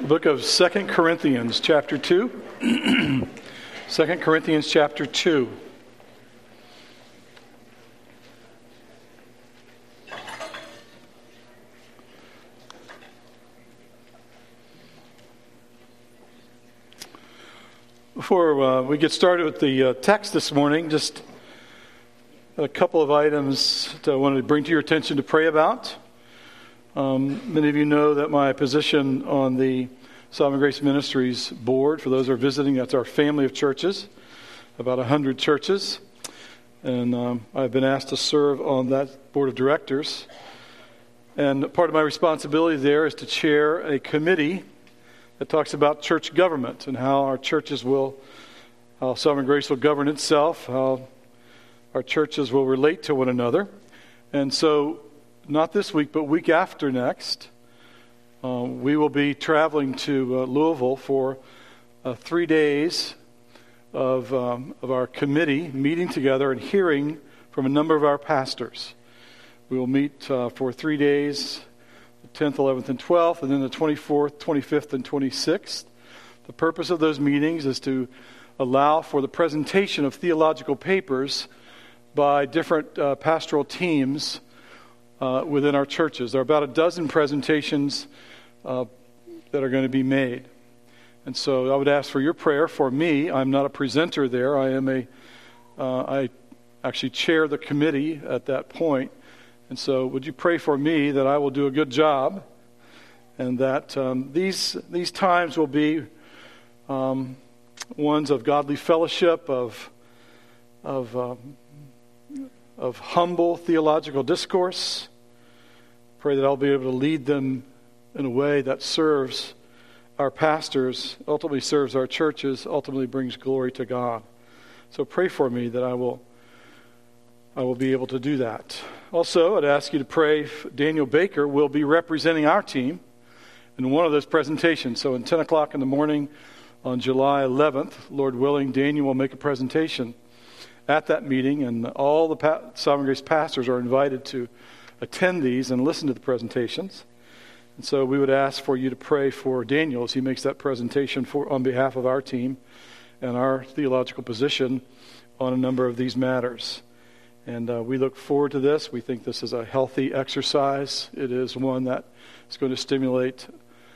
The book of 2 Corinthians, chapter 2. 2 Corinthians, chapter 2. Before we get started with the text this morning, just a couple of items that I wanted to bring to your attention to pray about. Many of you know that my position on the Sovereign Grace Ministries board, for those who are visiting, that's our family of churches, about 100 churches. And I've been asked to serve on that board of directors. And part of my responsibility there is to chair a committee that talks about church government and how our churches how Sovereign Grace will govern itself, how our churches will relate to one another. And so, not this week, but week after next, we will be traveling to Louisville for 3 days of our committee meeting together and hearing from a number of our pastors. We will meet for 3 days, the 10th, 11th, and 12th, and then the 24th, 25th, and 26th. The purpose of those meetings is to allow for the presentation of theological papers by different pastoral teams within our churches. There are about a dozen presentations that are going to be made. And so I would ask for your prayer for me. I'm not a presenter there. I actually chair the committee at that point. And so would you pray for me that I will do a good job and that these times will be ones of godly fellowship, of humble theological discourse. Pray that I'll be able to lead them in a way that serves our pastors, ultimately serves our churches, ultimately brings glory to God. So pray for me that I will be able to do that. Also, I'd ask you to pray if Daniel Baker will be representing our team in one of those presentations. So at 10 o'clock in the morning on July 11th, Lord willing, Daniel will make a presentation at that meeting, and all the Sovereign Grace pastors are invited to attend these and listen to the presentations. And so we would ask for you to pray for Daniel as he makes that presentation on behalf of our team and our theological position on a number of these matters. And we look forward to this. We think this is a healthy exercise. It is one that is going to stimulate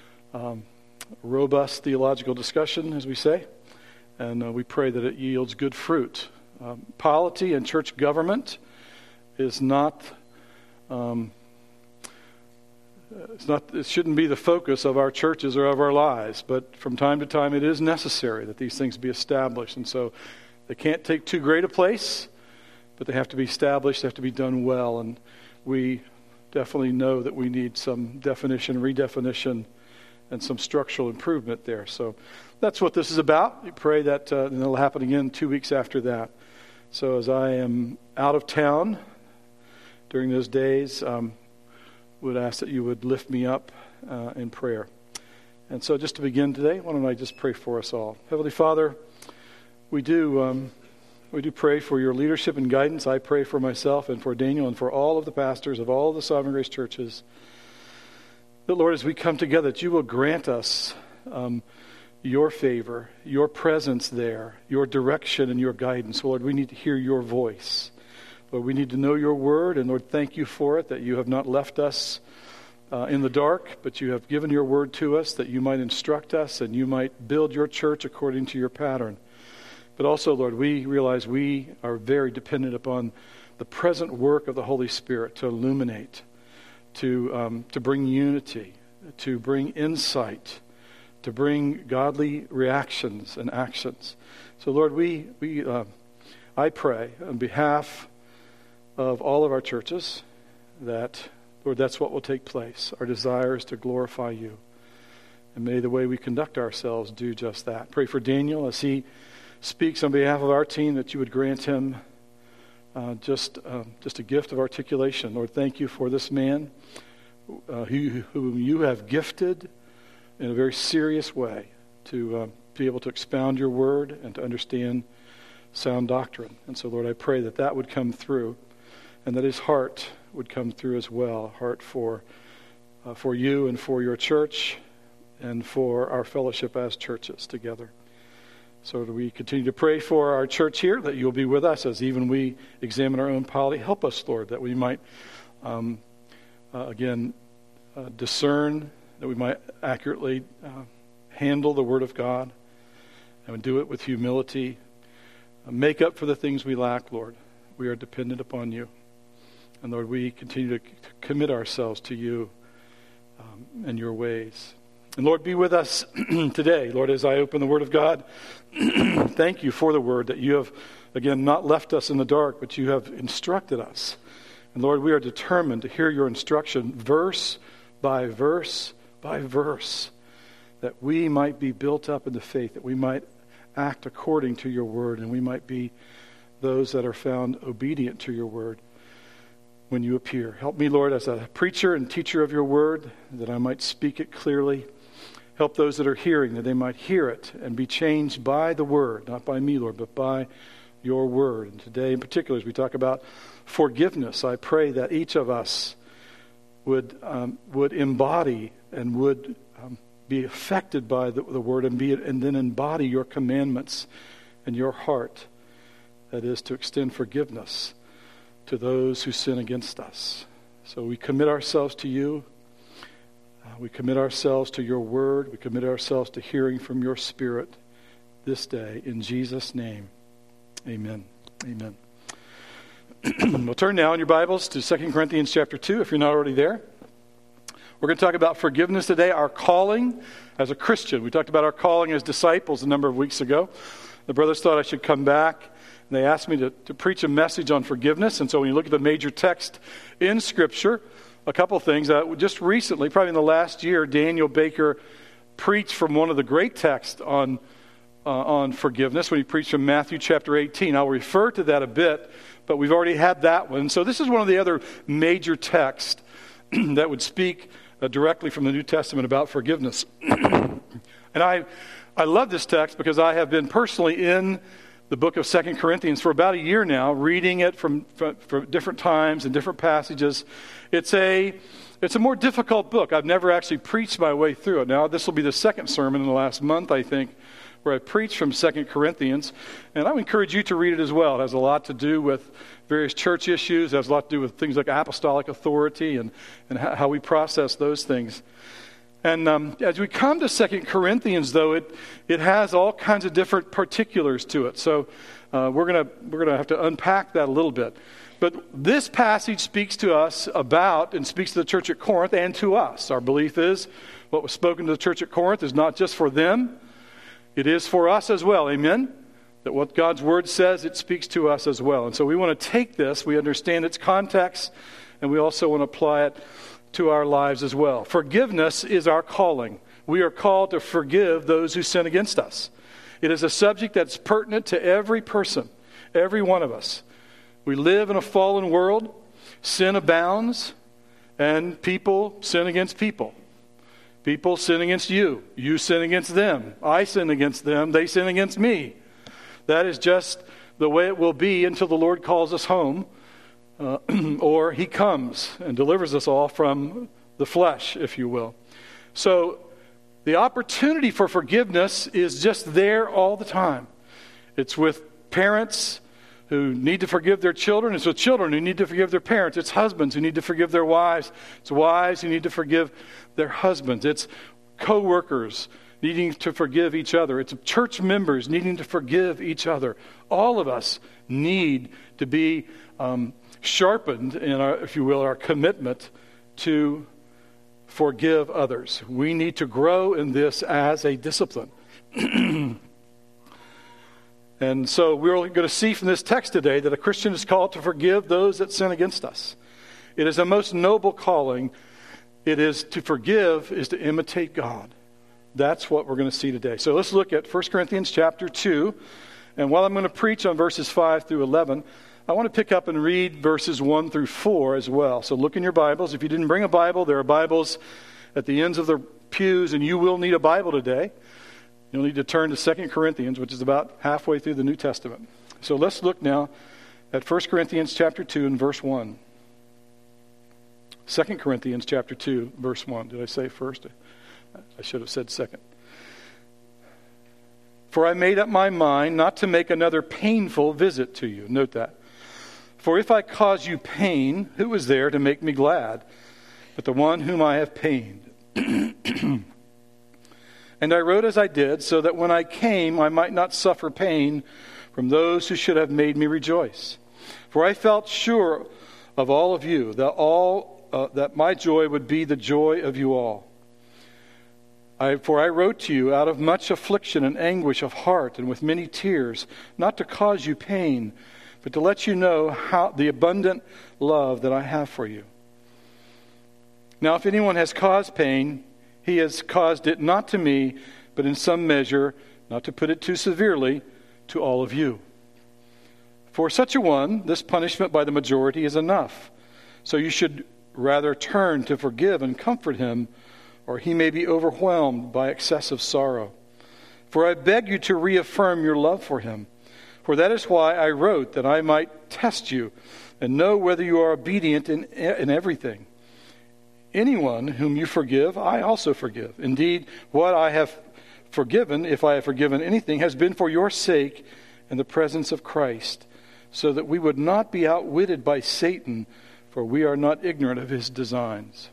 robust theological discussion, as we say. And we pray that it yields good fruit. Polity and church government is not, it shouldn't be the focus of our churches or of our lives, but from time to time it is necessary that these things be established. And so they can't take too great a place, but they have to be established, they have to be done well. And we definitely know that we need some definition, redefinition, and some structural improvement there. So that's what this is about. We pray that and it'll happen again 2 weeks after that. So as I am out of town during those days, would ask that you would lift me up in prayer. And so just to begin today, why don't I just pray for us all. Heavenly Father, we do pray for your leadership and guidance. I pray for myself and for Daniel and for all of the pastors of all of the Sovereign Grace churches. That, Lord, as we come together, that you will grant us your favor, your presence there, your direction and your guidance. Lord, we need to hear your voice. Lord, we need to know your word, and Lord, thank you for it, that you have not left us in the dark, but you have given your word to us, that you might instruct us and you might build your church according to your pattern. But also, Lord, we realize we are very dependent upon the present work of the Holy Spirit to illuminate, to bring unity, to bring insight, to bring godly reactions and actions. So, Lord, I pray on behalf of all of our churches that, Lord, that's what will take place. Our desire is to glorify you. And may the way we conduct ourselves do just that. Pray for Daniel as he speaks on behalf of our team, that you would grant him just a gift of articulation. Lord, thank you for this man whom you have gifted in a very serious way to be able to expound your word and to understand sound doctrine. And so, Lord, I pray that that would come through and that his heart would come through as well, heart for you and for your church and for our fellowship as churches together. So we continue to pray for our church here, that you'll be with us as even we examine our own polity. Help us, Lord, that we might, discern, that we might accurately handle the Word of God and do it with humility. Make up for the things we lack, Lord. We are dependent upon you. And Lord, we continue to commit ourselves to you and your ways. And Lord, be with us today. Lord, as I open the Word of God, thank you for the Word, that you have, again, not left us in the dark, but you have instructed us. And Lord, we are determined to hear your instruction verse by verse by verse, that we might be built up in the faith, that we might act according to your Word, and we might be those that are found obedient to your Word when you appear. Help me, Lord, as a preacher and teacher of your Word, that I might speak it clearly. Help those that are hearing, that they might hear it and be changed by the Word, not by me, Lord, but by your Word. And today in particular, as we talk about forgiveness, I pray that each of us would embody and would be affected by the Word and then embody your commandments and your heart, that is to extend forgiveness to those who sin against us. So we commit ourselves to you. We commit ourselves to your Word. We commit ourselves to hearing from your Spirit this day. In Jesus' name, amen. Amen. We'll turn now in your Bibles to 2 Corinthians chapter 2, if you're not already there. We're going to talk about forgiveness today, our calling as a Christian. We talked about our calling as disciples a number of weeks ago. The brothers thought I should come back, and they asked me to preach a message on forgiveness. And so when you look at the major text in Scripture, a couple things. Just recently, probably in the last year, Daniel Baker preached from one of the great texts on forgiveness when he preached from Matthew chapter 18. I'll refer to that a bit, but we've already had that one. So this is one of the other major texts that would speak directly from the New Testament about forgiveness. And I love this text because I have been personally in the book of 2 Corinthians for about a year now, reading it from different times and different passages. It's a more difficult book. I've never actually preached my way through it. Now, this will be the second sermon in the last month, I think, where I preach from 2 Corinthians. And I would encourage you to read it as well. It has a lot to do with various church issues. It has a lot to do with things like apostolic authority and how we process those things. And as we come to 2 Corinthians, though, it has all kinds of different particulars to it. So we're gonna have to unpack that a little bit. But this passage speaks to us about, and speaks to the church at Corinth and to us. Our belief is what was spoken to the church at Corinth is not just for them, it is for us as well. Amen? That what God's Word says, it speaks to us as well. And so we want to take this, we understand its context, and we also want to apply it to our lives as well. Forgiveness is our calling. We are called to forgive those who sin against us. It is a subject that's pertinent to every person, every one of us. We live in a fallen world. Sin abounds, and people sin against people. People sin against you. You sin against them. I sin against them. They sin against me. That is just the way it will be until the Lord calls us home, or He comes and delivers us all from the flesh, if you will. So the opportunity for forgiveness is just there all the time. It's with parents who need to forgive their children. It's with children who need to forgive their parents. It's husbands who need to forgive their wives. It's wives who need to forgive their husbands. It's co-workers needing to forgive each other. It's church members needing to forgive each other. All of us need to be sharpened in our, if you will, our commitment to forgive others. We need to grow in this as a discipline. And so we're going to see from this text today that a Christian is called to forgive those that sin against us. It is a most noble calling. It is to forgive, is to imitate God. That's what we're going to see today. So let's look at 1 Corinthians chapter 2. And while I'm going to preach on verses 5 through 11, I want to pick up and read verses 1 through 4 as well. So look in your Bibles. If you didn't bring a Bible, there are Bibles at the ends of the pews, and you will need a Bible today. You'll need to turn to 2 Corinthians, which is about halfway through the New Testament. So let's look now at 1 Corinthians chapter 2 and verse 1. 2 Corinthians chapter 2, verse 1. Did I say first? I should have said second. For I made up my mind not to make another painful visit to you. Note that. For if I cause you pain, who is there to make me glad but the one whom I have pained? And I wrote as I did, so that when I came I might not suffer pain from those who should have made me rejoice. For I felt sure of all of you, that my joy would be the joy of you all. For I wrote to you out of much affliction and anguish of heart and with many tears, not to cause you pain, but to let you know how the abundant love that I have for you. Now if anyone has caused pain, he has caused it not to me, but in some measure, not to put it too severely, to all of you. For such a one, this punishment by the majority is enough. So you should rather turn to forgive and comfort him, or he may be overwhelmed by excessive sorrow. For I beg you to reaffirm your love for him. For that is why I wrote, that I might test you and know whether you are obedient in everything. Anyone whom you forgive, I also forgive. Indeed, what I have forgiven, if I have forgiven anything, has been for your sake in the presence of Christ, so that we would not be outwitted by Satan, for we are not ignorant of his designs.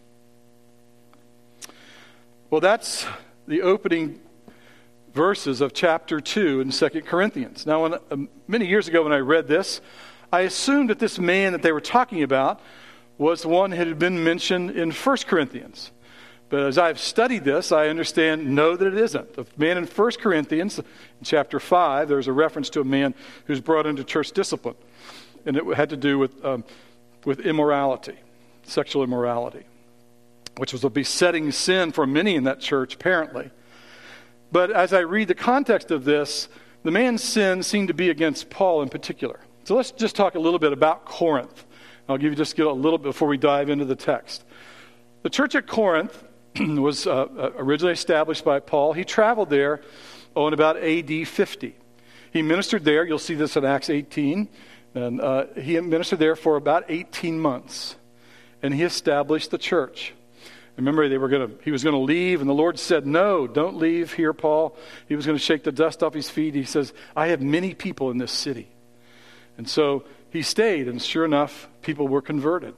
Well, that's the opening verses of chapter 2 in 2 Corinthians. Now, many years ago when I read this, I assumed that this man that they were talking about was the one that had been mentioned in 1 Corinthians. But as I've studied this, I understand, no, that it isn't. The man in 1 Corinthians, in chapter 5, there's a reference to a man who's brought into church discipline. And it had to do with immorality, sexual immorality, which was a besetting sin for many in that church, apparently. But as I read the context of this, the man's sin seemed to be against Paul in particular. So let's just talk a little bit about Corinth. I'll give you just a little bit before we dive into the text. The church at Corinth was originally established by Paul. He traveled there in about AD 50. He ministered there. You'll see this in Acts 18. And he ministered there for about 18 months. And he established the church. Remember, he was going to leave, and the Lord said, no, don't leave here, Paul. He was going to shake the dust off his feet. He says, I have many people in this city. And so he stayed, and sure enough, people were converted.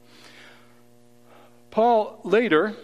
Paul later,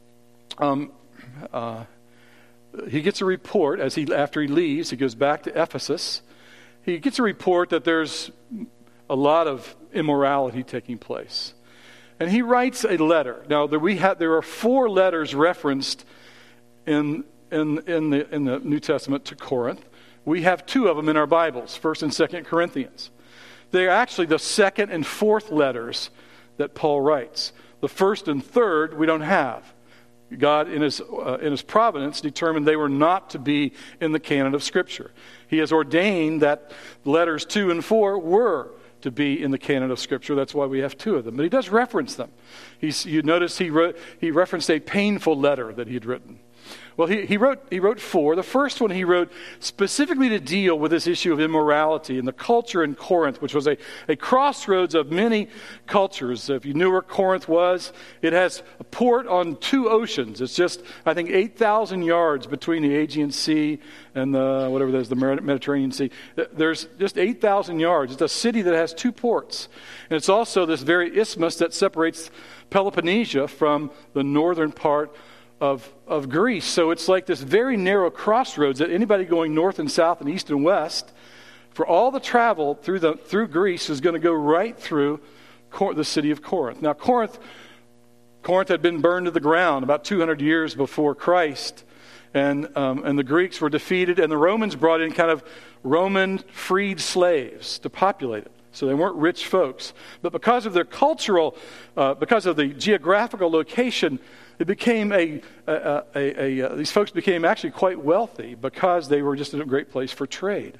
he gets a report after he leaves. He goes back to Ephesus. He gets a report that there's a lot of immorality taking place. And he writes a letter. Now, there are 4 letters referenced in the New Testament to Corinth. We have 2 of them in our Bibles, 1 and 2 Corinthians. They are actually the 2nd and 4th letters that Paul writes. The 1st and 3rd we don't have. God, in his providence, determined they were not to be in the canon of Scripture. He has ordained that letters 2 and 4 were to be in the canon of Scripture. That's why we have 2 of them. But he does reference them. You notice he referenced a painful letter that he had written. Well, he wrote 4. The first one he wrote specifically to deal with this issue of immorality and the culture in Corinth, which was a crossroads of many cultures. If you knew where Corinth was, it has a port on 2 oceans. It's just, I think, 8,000 yards between the Aegean Sea and the Mediterranean Sea. There's just 8,000 yards. It's a city that has 2 ports. And it's also this very isthmus that separates Peloponnesia from the northern part of Greece. So it's like this very narrow crossroads that anybody going north and south and east and west, for all the travel through Greece, is going to go right through the city of Corinth. Now, Corinth had been burned to the ground about 200 years before Christ, and the Greeks were defeated, and the Romans brought in kind of Roman freed slaves to populate it. So they weren't rich folks. But because of their because of the geographical location, it became these folks became actually quite wealthy because they were just in a great place for trade.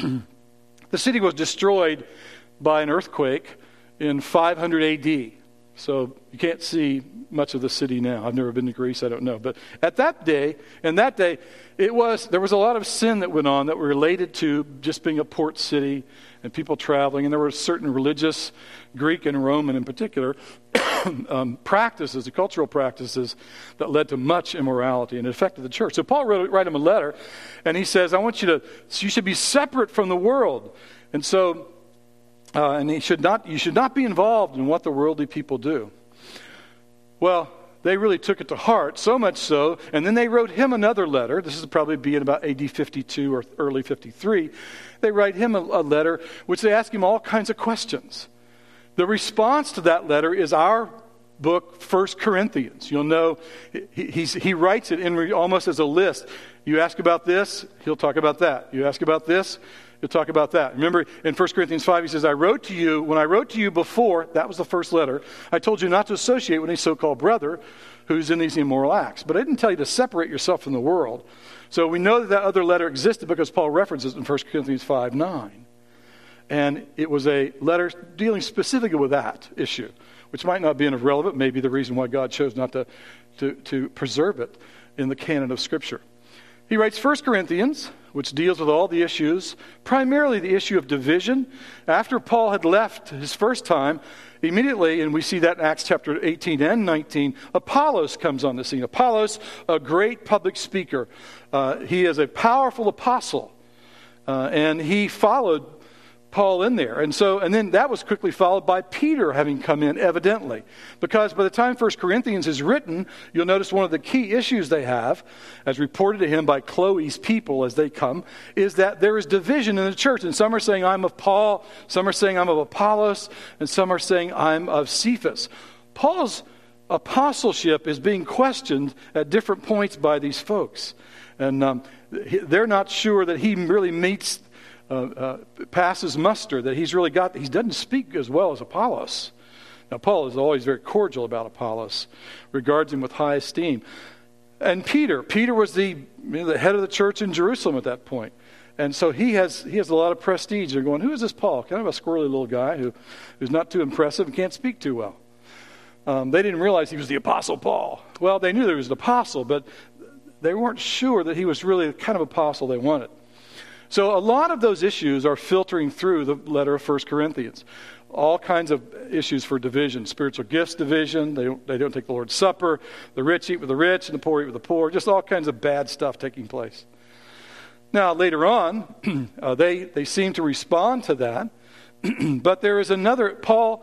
The city was destroyed by an earthquake in 500 AD. So you can't see much of the city now. I've never been to Greece, I don't know. But at that day, there was a lot of sin that went on that were related to just being a port city and people traveling. And there were certain religious, Greek and Roman in particular, practices, cultural practices that led to much immorality and it affected the church. So Paul wrote him a letter, and he says, you should be separate from the world. And so, and you should not be involved in what the worldly people do. Well, they really took it to heart, so much so, and then they wrote him another letter. This is probably be in about AD 52 or early 53. They write him a letter, which they ask him all kinds of questions. The response to that letter is our book, 1 Corinthians. You'll know he writes it in almost as a list. You ask about this, he'll talk about that. You ask about this, he'll talk about that. Remember, in 1 Corinthians 5, he says, when I wrote to you before, that was the first letter, I told you not to associate with any so-called brother who's in these immoral acts. But I didn't tell you to separate yourself from the world. So we know that other letter existed because Paul references it in 1 Corinthians 5:9. And it was a letter dealing specifically with that issue, which might not be irrelevant, maybe the reason why God chose not to preserve it in the canon of Scripture. He writes 1 Corinthians, which deals with all the issues, primarily the issue of division. After Paul had left his first time, immediately, and we see that in Acts chapter 18 and 19, Apollos comes on the scene. Apollos, a great public speaker. He is a powerful apostle, and he followed Paul in there. And then that was quickly followed by Peter having come in, evidently. Because by the time 1 Corinthians is written, you'll notice one of the key issues they have, as reported to him by Chloe's people as they come, is that there is division in the church. And some are saying, I'm of Paul, some are saying, I'm of Apollos, and some are saying, I'm of Cephas. Paul's apostleship is being questioned at different points by these folks. And they're not sure that he really passes muster, that he doesn't speak as well as Apollos. Now, Paul is always very cordial about Apollos, regards him with high esteem. And Peter was the head of the church in Jerusalem at that point. And so he has a lot of prestige. They're going, who is this Paul? Kind of a squirrely little guy who's not too impressive and can't speak too well. They didn't realize he was the Apostle Paul. Well, they knew there was an apostle, but they weren't sure that he was really the kind of apostle they wanted. So a lot of those issues are filtering through the letter of 1 Corinthians. All kinds of issues for division. Spiritual gifts division. They don't take the Lord's Supper. The rich eat with the rich and the poor eat with the poor. Just all kinds of bad stuff taking place. Now, later on, they seem to respond to that. But there is another, Paul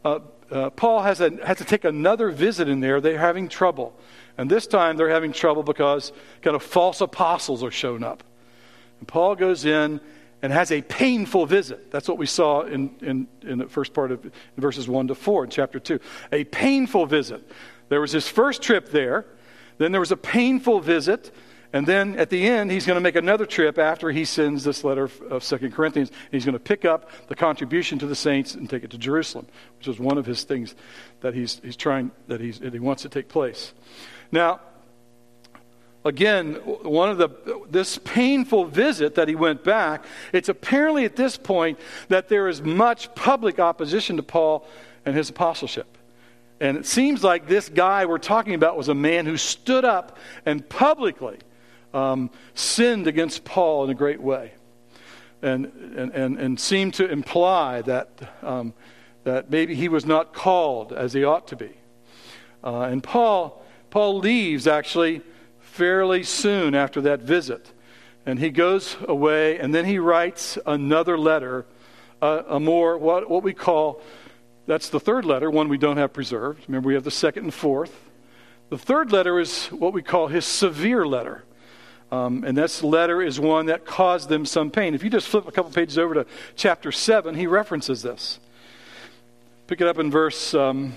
has to take another visit in there. They're having trouble. And this time they're having trouble because kind of false apostles are showing up. And Paul goes in and has a painful visit. That's what we saw in the first part of verses 1 to 4 in chapter 2. A painful visit. There was his first trip there. Then there was a painful visit. And then at the end, he's going to make another trip after he sends this letter of 2 Corinthians. He's going to pick up the contribution to the saints and take it to Jerusalem, which is one of his things that he wants to take place. Now, again, this painful visit that he went back, it's apparently at this point that there is much public opposition to Paul and his apostleship. And it seems like this guy we're talking about was a man who stood up and publicly sinned against Paul in a great way, and seemed to imply that maybe he was not called as he ought to be. And Paul leaves actually fairly soon after that visit, and he goes away, and then he writes another letter, a more what we call, that's the third letter, one we don't have preserved. Remember, we have the second and fourth. The third letter is what we call his severe letter. And this letter is one that caused them some pain. If you just flip a couple pages over to chapter 7, he references this. Pick it up in verse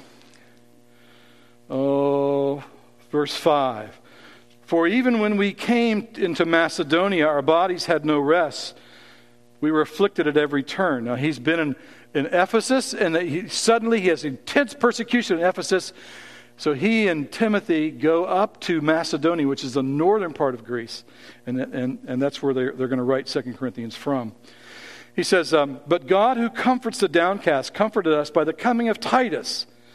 5. For even when we came into Macedonia, our bodies had no rest. We were afflicted at every turn. Now, he's been in Ephesus, and suddenly he has intense persecution in Ephesus. So he and Timothy go up to Macedonia, which is the northern part of Greece. And that's where they're going to write 2 Corinthians from. He says, but God who comforts the downcast comforted us by the coming of Titus,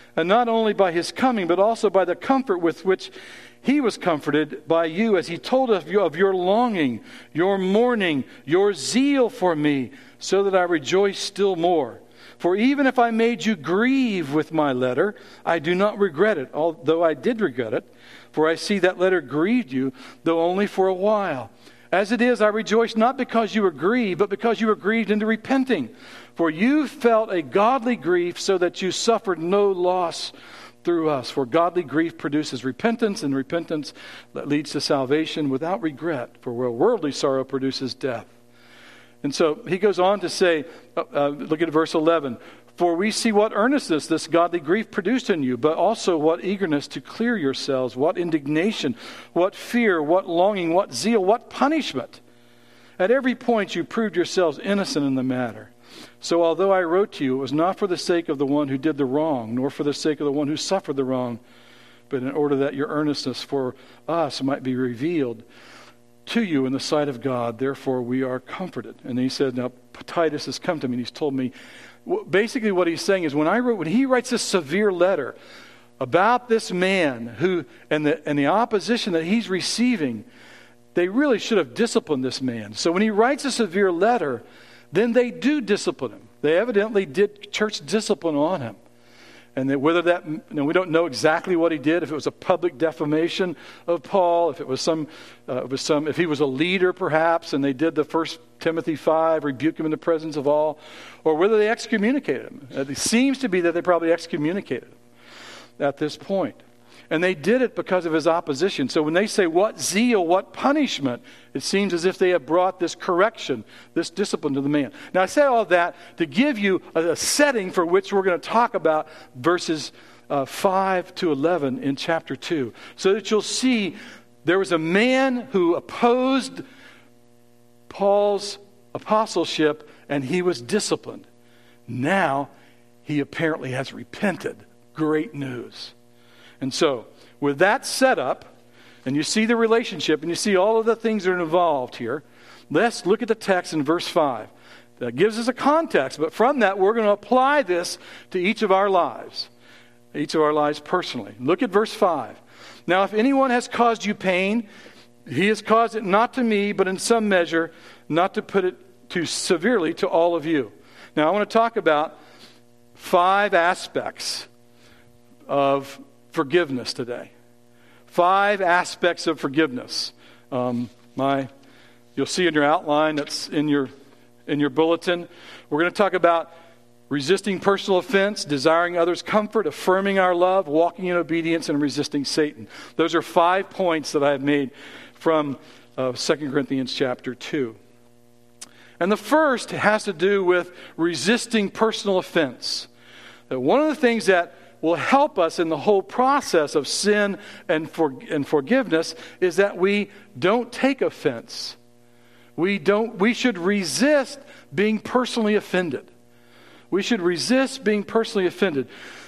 And not only by his coming, but also by the comfort with which he was comforted by you, as he told of your longing, your mourning, your zeal for me, so that I rejoice still more. For even if I made you grieve with my letter, I do not regret it, although I did regret it. For I see that letter grieved you, though only for a while. As it is, I rejoice not because you were grieved, but because you were grieved into repenting. For you felt a godly grief, so that you suffered no loss through us. For godly grief produces repentance, and repentance that leads to salvation without regret. For where worldly sorrow produces death. And so he goes on to say, look at verse 11. For we see what earnestness this godly grief produced in you, but also what eagerness to clear yourselves, what indignation, what fear, what longing, what zeal, what punishment. At every point you proved yourselves innocent in the matter. So although I wrote to you, it was not for the sake of the one who did the wrong, nor for the sake of the one who suffered the wrong, but in order that your earnestness for us might be revealed to you in the sight of God. Therefore we are comforted. And he said, now Titus has come to me and he's told me, basically what he's saying is when he writes this severe letter about this man who and the opposition that he's receiving, they really should have disciplined this man. So when he writes a severe letter, then they do discipline him. They evidently did church discipline on him. And that whether that, we don't know exactly what he did, if it was a public defamation of Paul, if it was if he was a leader perhaps, and they did the 1 Timothy 5, rebuke him in the presence of all, or whether they excommunicated him. It seems to be that they probably excommunicated him at this point. And they did it because of his opposition. So when they say, what zeal, what punishment, it seems as if they have brought this correction, this discipline to the man. Now I say all that to give you a setting for which we're going to talk about verses 5 to 11 in chapter 2. So that you'll see there was a man who opposed Paul's apostleship and he was disciplined. Now he apparently has repented. Great news. And so, with that set up, and you see the relationship, and you see all of the things that are involved here, let's look at the text in verse 5. That gives us a context, but from that we're going to apply this to each of our lives personally. Look at verse 5. Now, if anyone has caused you pain, he has caused it not to me, but in some measure, not to put it too severely to all of you. Now, I want to talk about 5 aspects of forgiveness today. 5 aspects of forgiveness. You'll see in your outline, that's in your bulletin. We're going to talk about resisting personal offense, desiring others' comfort, affirming our love, walking in obedience, and resisting Satan. Those are 5 points that I have made from 2 Corinthians chapter 2. And the first has to do with resisting personal offense. That one of the things that will help us in the whole process of sin and forgiveness is that we don't take offense. We should resist being personally offended. We should resist being personally offended.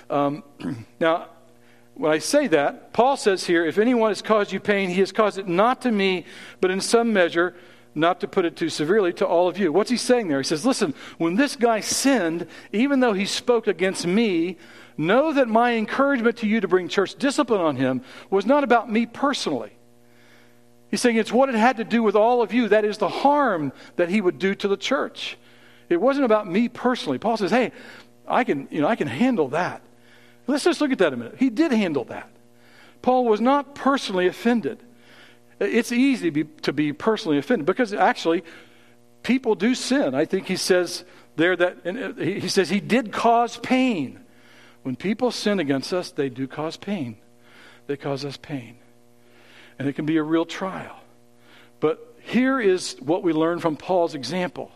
Now, when I say that, Paul says here, if anyone has caused you pain, he has caused it not to me, but in some measure, not to put it too severely, to all of you. What's he saying there? He says, listen, when this guy sinned, even though he spoke against me, know that my encouragement to you to bring church discipline on him was not about me personally. He's saying it's what it had to do with all of you. That is the harm that he would do to the church. It wasn't about me personally. Paul says, hey, I can handle that. Let's just look at that a minute. He did handle that. Paul was not personally offended. It's easy to be personally offended because actually people do sin. I think he says there that he says he did cause pain. When people sin against us, they do cause pain. They cause us pain. And it can be a real trial. But here is what we learn from Paul's example.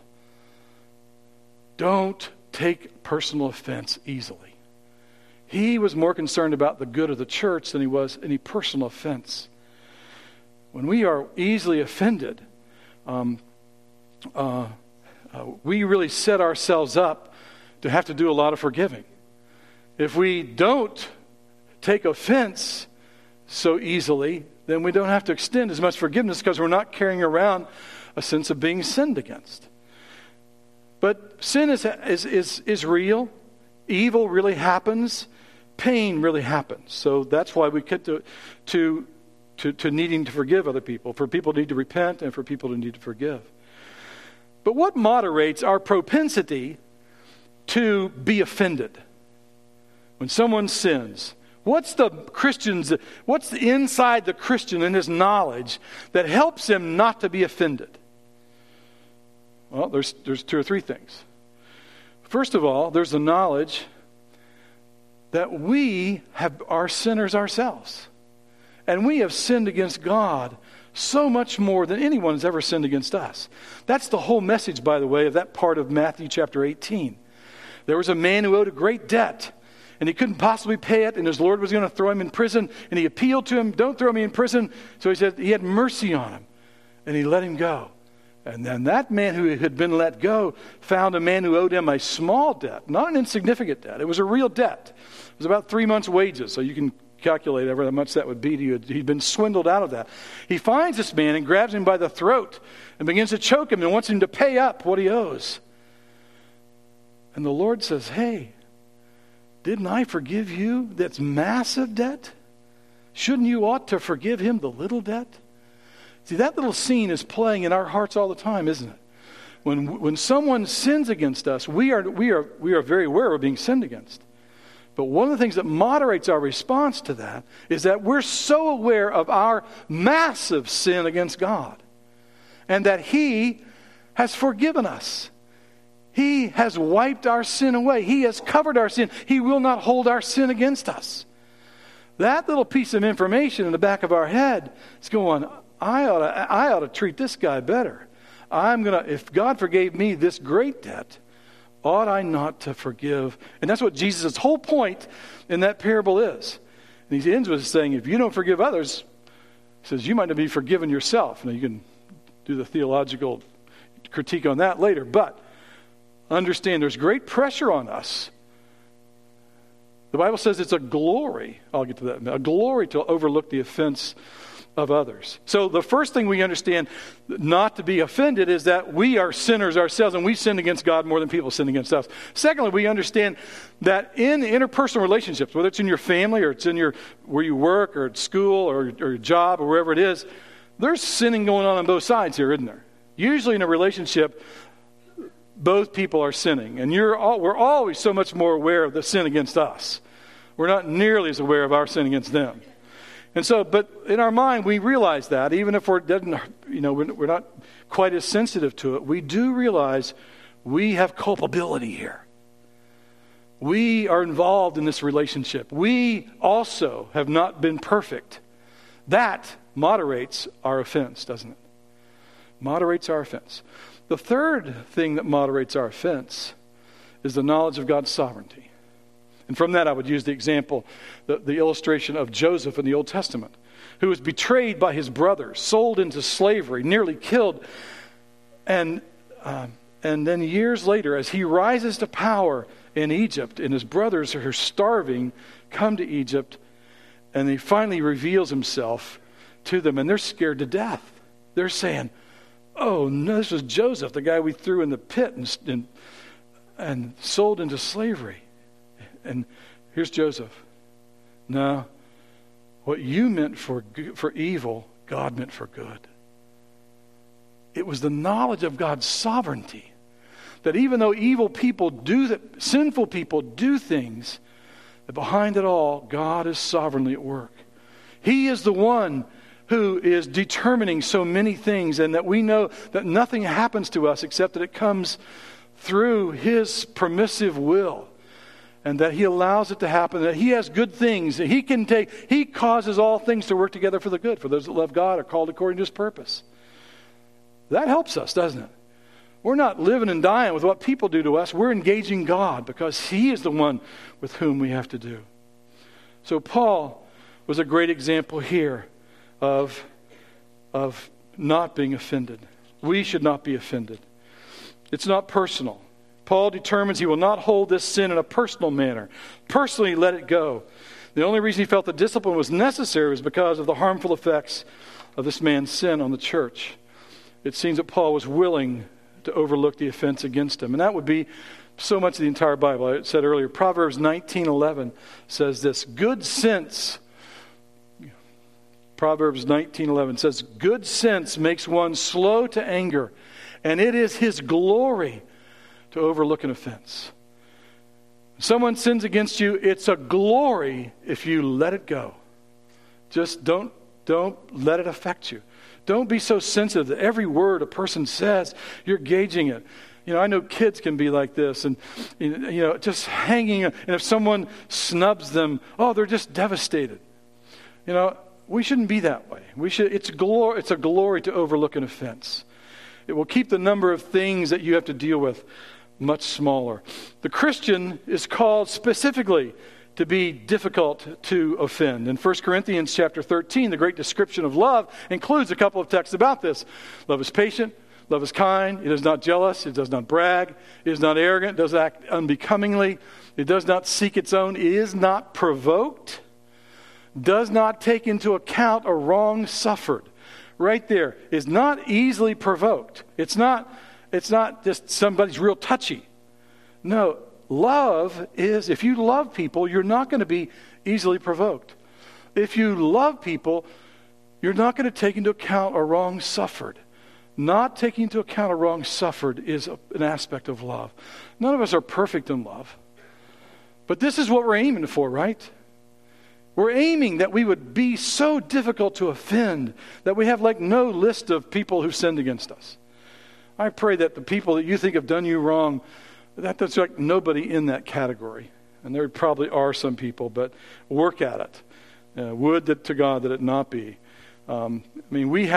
Don't take personal offense easily. He was more concerned about the good of the church than he was any personal offense. When we are easily offended, we really set ourselves up to have to do a lot of forgiving. If we don't take offense so easily, then we don't have to extend as much forgiveness because we're not carrying around a sense of being sinned against. But sin is real. Evil really happens. pain really happens. So that's why we get to needing to forgive other people. For people to need to repent and for people to need to forgive. But what moderates our propensity to be offended? When someone sins, what's inside the Christian in his knowledge that helps him not to be offended? Well, there's 2 or 3 things. First of all, there's the knowledge that we are sinners ourselves. And we have sinned against God so much more than anyone has ever sinned against us. That's the whole message, by the way, of that part of Matthew chapter 18. There was a man who owed a great debt, and he couldn't possibly pay it, and his Lord was going to throw him in prison, and he appealed to him, don't throw me in prison. So he said he had mercy on him, and he let him go. And then that man who had been let go found a man who owed him a small debt, not an insignificant debt. It was a real debt. It was about 3 months' wages, so you can calculate how much that would be to you. He'd been swindled out of that. He finds this man and grabs him by the throat and begins to choke him and wants him to pay up what he owes. And the Lord says, hey, didn't I forgive you that's massive debt? Shouldn't you ought to forgive him the little debt? See, that little scene is playing in our hearts all the time, isn't it? When someone sins against us, we are very aware of being sinned against. But one of the things that moderates our response to that is that we're so aware of our massive sin against God and that He has forgiven us. He has wiped our sin away. He has covered our sin. He will not hold our sin against us. That little piece of information in the back of our head is going, I ought to treat this guy better. If God forgave me this great debt, ought I not to forgive? And that's what Jesus' whole point in that parable is. And he ends with saying, if you don't forgive others, he says, you might not be forgiven yourself. Now you can do the theological critique on that later, but understand there's great pressure on us. The Bible says it's a glory, I'll get to that in a minute, a glory to overlook the offense of others. So the first thing we understand not to be offended is that we are sinners ourselves and we sin against God more than people sin against us. Secondly, we understand that in interpersonal relationships, whether it's in your family or it's in where you work or at school or your job or wherever it is, there's sinning going on both sides here, isn't there? Usually in a relationship, both people are sinning, and we're always so much more aware of the sin against us. We're not nearly as aware of our sin against them. And so, but in our mind, we realize that, even if we're not quite as sensitive to it, we do realize we have culpability here. We are involved in this relationship. We also have not been perfect. That moderates our offense, doesn't it? Moderates our offense. The third thing that moderates our offense is the knowledge of God's sovereignty. And from that I would use the example, the illustration of Joseph in the Old Testament, who was betrayed by his brothers, sold into slavery, nearly killed. And then years later, as he rises to power in Egypt, and his brothers who are starving come to Egypt, and he finally reveals himself to them, and they're scared to death. They're saying, oh no, this was Joseph, the guy we threw in the pit and sold into slavery. And here's Joseph. No, what you meant for evil, God meant for good. It was the knowledge of God's sovereignty that even though sinful people do things, that behind it all, God is sovereignly at work. He is the one who is determining so many things, and that we know that nothing happens to us except that it comes through His permissive will. And that He allows it to happen, that He has good things that He causes all things to work together for the good, for those that love God are called according to His purpose. That helps us, doesn't it? We're not living and dying with what people do to us. We're engaging God because He is the one with whom we have to do. So Paul was a great example here of not being offended. We should not be offended. It's not personal. Paul determines he will not hold this sin in a personal manner. Personally, let it go. The only reason he felt the discipline was necessary was because of the harmful effects of this man's sin on the church. It seems that Paul was willing to overlook the offense against him. And that would be so much of the entire Bible. I said earlier, Proverbs 19:11 says this, good sense. Proverbs 19:11 says, good sense makes one slow to anger, and it is his glory to overlook an offense. If someone sins against you, it's a glory if you let it go. Just don't let it affect you. Don't be so sensitive that every word a person says, you're gauging it. I know kids can be like this, and just hanging. And if someone snubs them, they're just devastated. We shouldn't be that way. It's a glory to overlook an offense. It will keep the number of things that you have to deal with much smaller. The Christian is called specifically to be difficult to offend. In 1 Corinthians chapter 13, the great description of love includes a couple of texts about this. Love is patient. Love is kind. It is not jealous. It does not brag. It is not arrogant. It does not act unbecomingly. It does not seek its own. It is not provoked. Does not take into account a wrong suffered. Right there. Is not easily provoked. It's not just somebody's real touchy. No. Love is, if you love people, you're not going to be easily provoked. If you love people, you're not going to take into account a wrong suffered. Not taking into account a wrong suffered is an aspect of love. None of us are perfect in love. But this is what we're aiming for, right? We're aiming that we would be so difficult to offend that we have no list of people who've sinned against us. I pray that the people that you think have done you wrong, that's nobody in that category. And there probably are some people, but work at it. Would that to God that it not be. We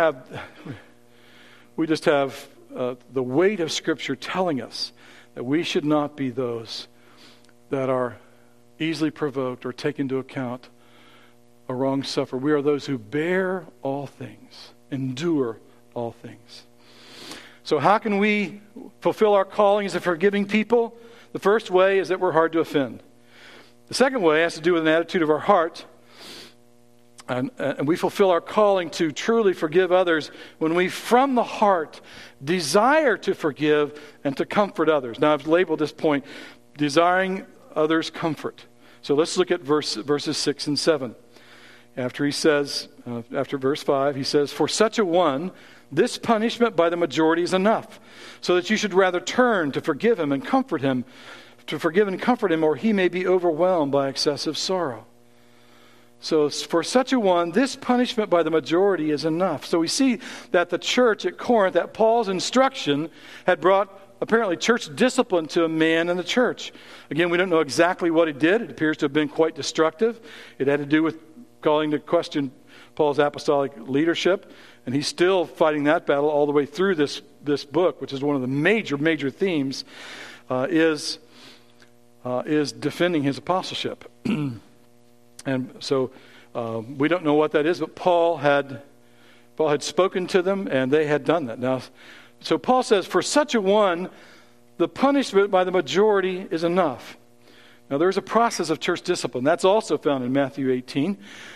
just have the weight of Scripture telling us that we should not be those that are easily provoked or take into account a wrong suffer. We are those who bear all things, endure all things. So how can we fulfill our calling as a forgiving people? The first way is that we're hard to offend. The second way has to do with an attitude of our heart. And we fulfill our calling to truly forgive others when we, from the heart, desire to forgive and to comfort others. Now, I've labeled this point, desiring others' comfort. So let's look at verses 6 and 7. After he says, after verse 5, he says, for such a one, this punishment by the majority is enough, so that you should rather turn to forgive him and comfort him, or he may be overwhelmed by excessive sorrow. So for such a one, this punishment by the majority is enough. So we see that the church at Corinth, that Paul's instruction had brought apparently church discipline to a man in the church. Again, we don't know exactly what he did. It appears to have been quite destructive. It had to do with calling to question Paul's apostolic leadership. And he's still fighting that battle all the way through this book, which is one of the major themes, is defending his apostleship. And so we don't know what that is, but Paul had spoken to them, and they had done that. Now, so Paul says, for such a one, the punishment by the majority is enough. Now, there's a process of church discipline. That's also found in Matthew 18.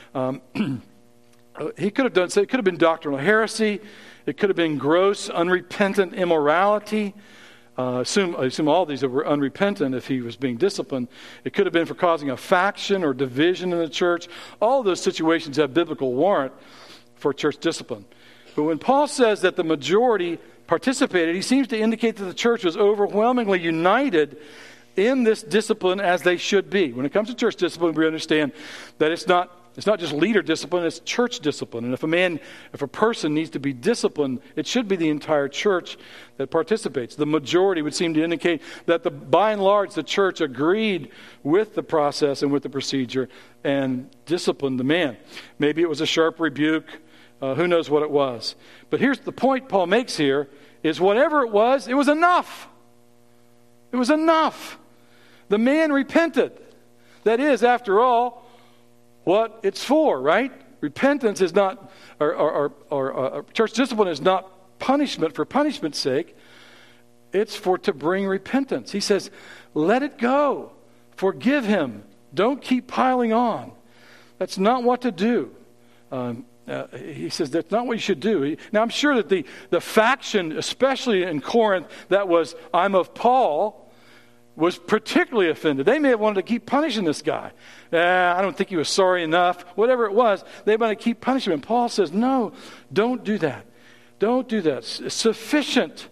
He could have done so. It could have been doctrinal heresy. It could have been gross, unrepentant immorality. I assume all these were unrepentant if he was being disciplined. It could have been for causing a faction or division in the church. All those situations have biblical warrant for church discipline. But when Paul says that the majority participated, he seems to indicate that the church was overwhelmingly united in this discipline as they should be. When it comes to church discipline, we understand that it's not just leader discipline, it's church discipline. And if a person needs to be disciplined, it should be the entire church that participates. The majority would seem to indicate that by and large, the church agreed with the process and with the procedure and disciplined the man. Maybe it was a sharp rebuke. Who knows what it was. But here's the point Paul makes here, is whatever it was enough. It was enough. The man repented. That is, after all, what it's for, right? Repentance is not, or church discipline is not punishment for punishment's sake. It's to bring repentance. He says, let it go. Forgive him. Don't keep piling on. That's not what to do. He says that's not what you should do. Now, I'm sure that the faction, especially in Corinth, that was, I'm of Paul, was particularly offended. They may have wanted to keep punishing this guy. I don't think he was sorry enough. Whatever it was, they wanted to keep punishing him. And Paul says, no, don't do that. Don't do that. Sufficient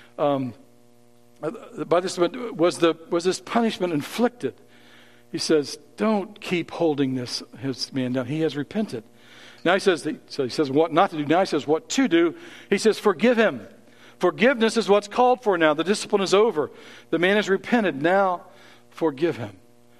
by this was this punishment inflicted. He says, don't keep holding his man down. He has repented. Now he says what not to do. Now he says what to do. He says, forgive him. Forgiveness is what's called for now. The discipline is over. The man has repented. Now forgive him.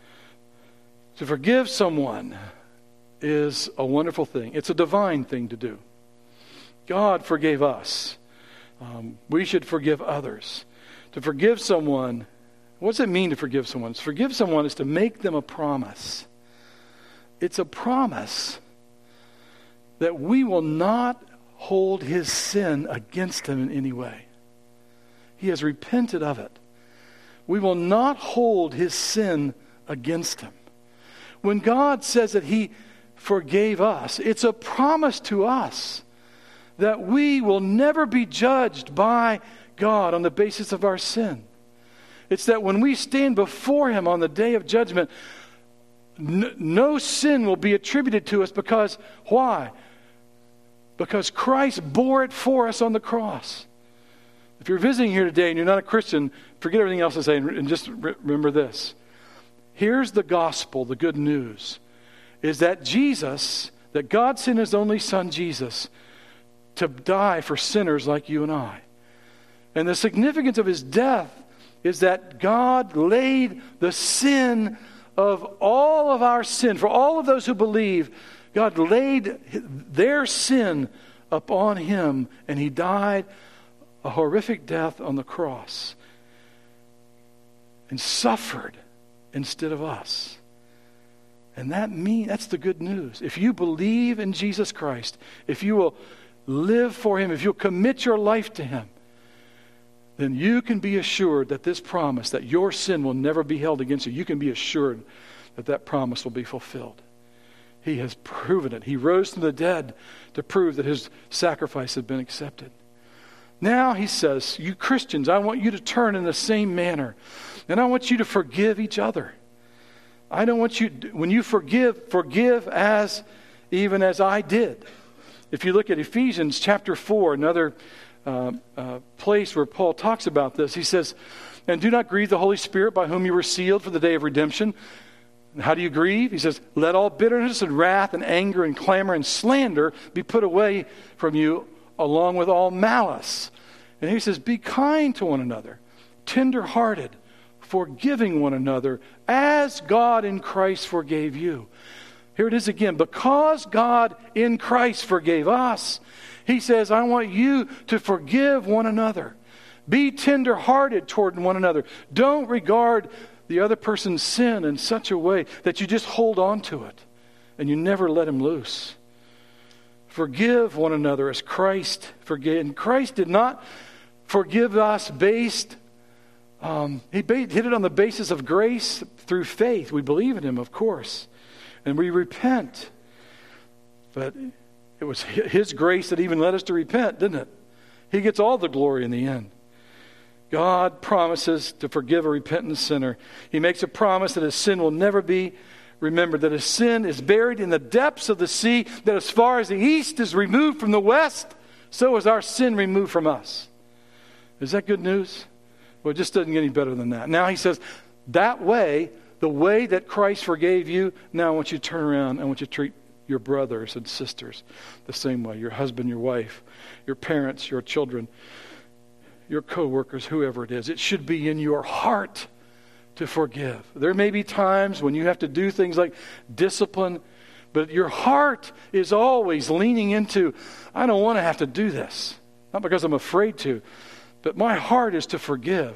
To forgive someone is a wonderful thing. It's a divine thing to do. God forgave us. We should forgive others. To forgive someone, what does it mean to forgive someone? To forgive someone is to make them a promise. It's a promise that we will not hold his sin against him in any way. He has repented of it. We will not hold his sin against him. When God says that he forgave us, it's a promise to us that we will never be judged by God on the basis of our sin. It's that when we stand before him on the day of judgment, no sin will be attributed to us because, why? Because Christ bore it for us on the cross. If you're visiting here today and you're not a Christian, forget everything else I say and just remember this. Here's the gospel, the good news, is that that God sent his only son, Jesus, to die for sinners like you and I. And the significance of his death is that God laid the sin of all of our sin, for all of those who believe, God laid their sin upon him, and he died a horrific death on the cross and suffered instead of us. And that's the good news. If you believe in Jesus Christ, if you will live for him, if you'll commit your life to him, then you can be assured that this promise, that your sin will never be held against you, you can be assured that promise will be fulfilled. He has proven it. He rose from the dead to prove that his sacrifice had been accepted. Now he says, you Christians, I want you to turn in the same manner. And I want you to forgive each other. I don't want you, when you forgive even as I did. If you look at Ephesians chapter 4, another place where Paul talks about this, he says, and do not grieve the Holy Spirit by whom you were sealed for the day of redemption. And how do you grieve? He says, let all bitterness and wrath and anger and clamor and slander be put away from you, along with all malice. And he says, be kind to one another, tender-hearted, forgiving one another, as God in Christ forgave you. Here it is again. Because God in Christ forgave us, he says, I want you to forgive one another. Be tender-hearted toward one another. Don't regard the other person's sin in such a way that you just hold on to it and you never let him loose. Forgive one another as Christ forgave. And Christ did not forgive us based, he did it on the basis of grace through faith. We believe in him, of course, and we repent. But it was his grace that even led us to repent, didn't it? He gets all the glory in the end. God promises to forgive a repentant sinner. He makes a promise that his sin will never be remembered, that his sin is buried in the depths of the sea, that as far as the east is removed from the west, so is our sin removed from us. Is that good news? Well, it just doesn't get any better than that. Now he says, that way, the way that Christ forgave you, now I want you to turn around and I want you to treat your brothers and sisters the same way. Your husband, your wife, your parents, your children, your co-workers, whoever it is. It should be in your heart to forgive. There may be times when you have to do things like discipline, but your heart is always leaning into, I don't want to have to do this. Not because I'm afraid to, but my heart is to forgive.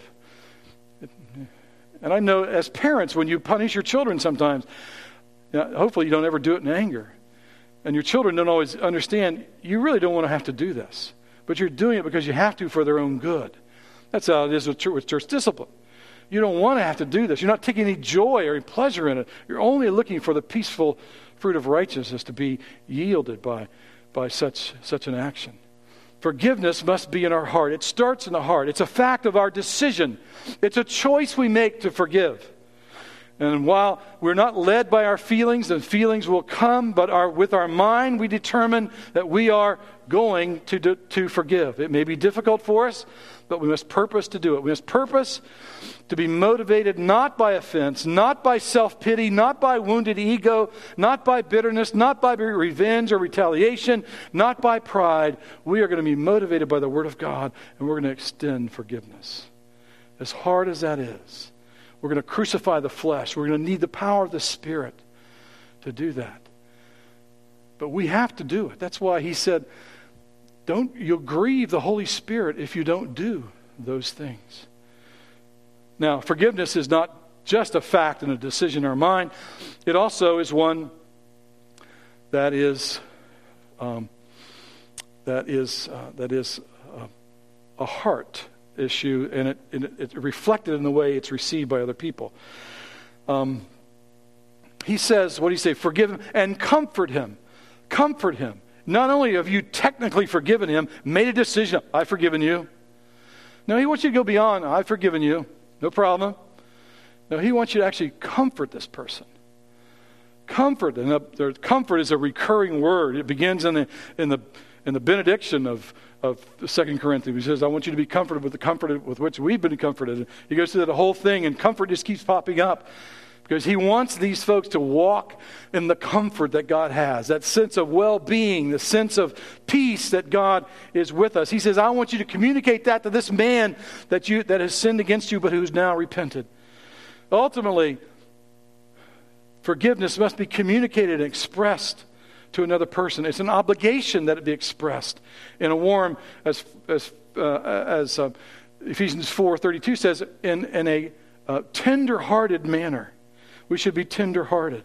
And I know as parents, when you punish your children sometimes, hopefully you don't ever do it in anger. And your children don't always understand, you really don't want to have to do this. But you're doing it because you have to for their own good. That's how it is with church discipline. You don't want to have to do this. You're not taking any joy or any pleasure in it. You're only looking for the peaceful fruit of righteousness to be yielded by such an action. Forgiveness must be in our heart. It starts in the heart. It's a fact of our decision. It's a choice we make to forgive. And while we're not led by our feelings, and feelings will come, but with our mind we determine that we are going to forgive. It may be difficult for us, but we must purpose to do it. We must purpose to be motivated not by offense, not by self-pity, not by wounded ego, not by bitterness, not by revenge or retaliation, not by pride. We are going to be motivated by the Word of God, and we're going to extend forgiveness. As hard as that is, we're going to crucify the flesh. We're going to need the power of the Spirit to do that. But we have to do it. That's why he said, you'll grieve the Holy Spirit if you don't do those things. Now, forgiveness is not just a fact and a decision in our mind. It also is one that is a heart issue, and it reflected in the way it's received by other people. He says, what do you say? Forgive him and comfort him. Comfort him. Not only have you technically forgiven him, made a decision, I've forgiven you. No, he wants you to go beyond, I've forgiven you. No problem. No, he wants you to actually comfort this person. Comfort, and comfort is a recurring word. It begins in the benediction of 2 Corinthians. He says, I want you to be comforted with the comfort with which we've been comforted. He goes through that whole thing, and comfort just keeps popping up. Because he wants these folks to walk in the comfort that God has, that sense of well-being, the sense of peace that God is with us. He says, I want you to communicate that to this man that has sinned against you, but who's now repented. Ultimately, forgiveness must be communicated and expressed to another person. It's an obligation that it be expressed in a warm, as Ephesians 4:32 says, in a tender-hearted manner. We should be tender-hearted.